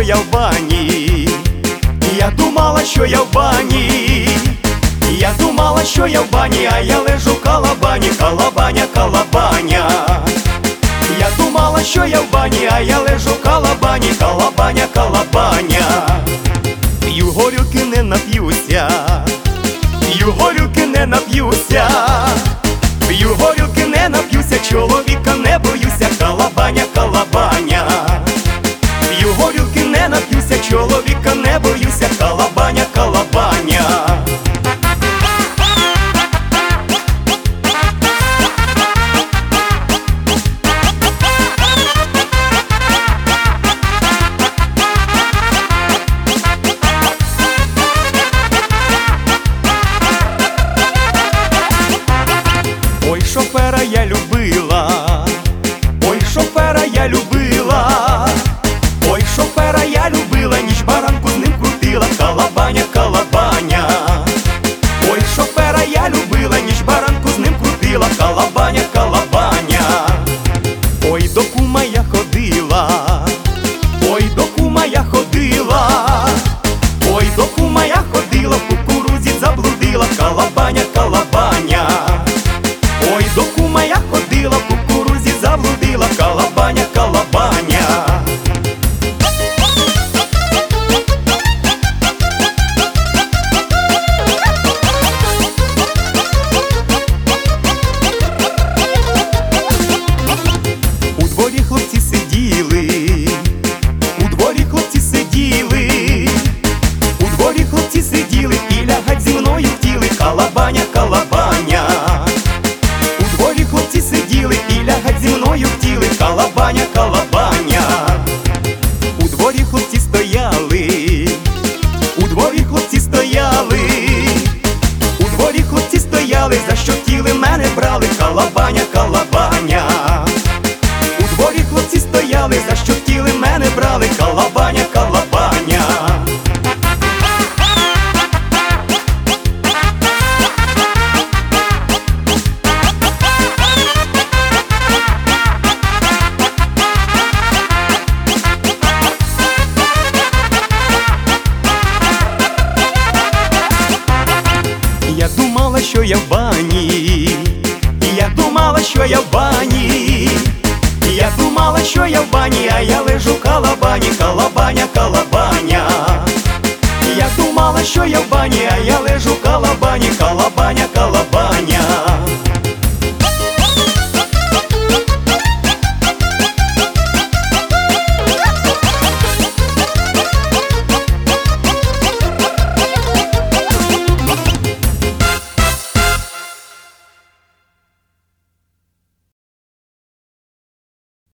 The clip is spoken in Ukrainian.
що я в бані. Я думала, що я в бані. Я думала, що я в бані, а я лежу в калабані, калабаня, калабаня. Я думала, що я в бані, а я лежу в калабані, калабаня, калабаня. П'ю горілки, не нап'юся, п'ю горілки, не нап'юся, п'ю горілки, не нап'юся, чоловіка не боюся, калабаня, калабаня. П'ю горілки, не нап'юся, чоловіка не боюся, калабаня, калабаня. Ой, шофера я любила, ой, шофера я любила, ой, шофера я любила, ніч баранку з ним крутила, калабаня, калабаня. Ой, шофера я любила, ніч баранку з ним крутила, калабаня, калабаня. Ой, до кума я ходила, ой, до кума я ходила, ой, до кума я ходила, в кукурузі заблудила, калабаня, калабаня. Ой, до кума я ходила, в кукурузі заблудила, калабаня, калабаня. У дворі хлопці сиділи, у дворі хлопці сиділи, у дворі хлопці сиділи і лягать зі мною хотіли, калабаня, калабаня. У дворі хлопці сиділи і лягать зі мною хотіли, калабаня, калабаня. У дворі хлопці стояли, у дворі хлопці стояли, у дворі хлопці стояли, за що хотіли мене брали, калабаня, калабаня. У дворі хлопці стояли, за що хотіли мене брали, калабаня, калабаня. Я думала, що я в бані.